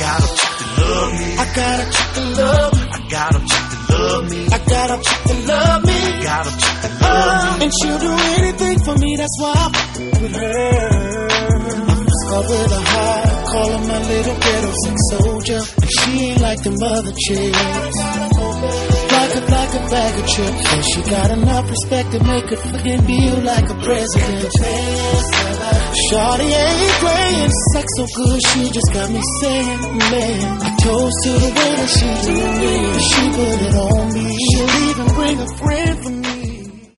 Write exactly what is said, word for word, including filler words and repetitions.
got a chick that love me. I got a chick that love me. I got a chick that love me. I got a chick that love me. I got a chick that love me. And she'll do anything for me, that's why I f with her. Up with a heart, call her my little ghetto sex soldier. And she ain't like them other chicks. Like a, like a bag of chips. And she got enough respect to make her fucking feel like a president. Shawty ain't playing sex so good, she just got me saying, man, I toast to the way that she do me. She put it on me. She'll even bring a friend for me.